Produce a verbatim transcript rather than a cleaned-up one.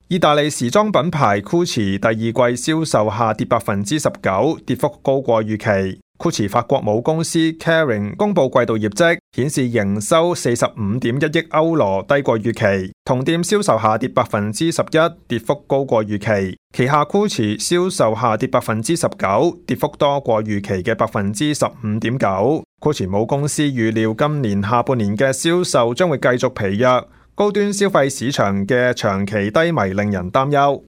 意大利時裝品牌 Gucci 第二季銷售下跌百分之十九，跌幅高過預期。Gucci 法國母公司 Kering 公布季度業績，顯示營收四十五點一億歐羅，低過預期。同店銷售下跌百分之十一，跌幅高過預期。旗下 Gucci 銷售下跌百分之十九，跌幅多過預期嘅百分之十五點九。Gucci 母公司預料今年下半年嘅銷售將會繼續疲弱。高端消費市場嘅長期低迷令人擔憂。